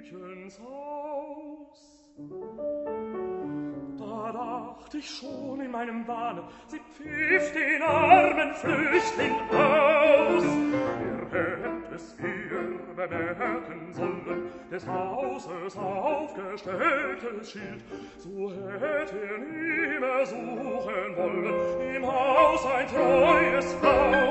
Mädchens Haus. Da dacht ich schon in meinem Wahne, sie pfiff den armen Flüchtling aus. Hätt es ihr bemerken sollen, des Hauses aufgestelltes Schild, so hätt nie mehr suchen wollen, im Haus ein treues Frau.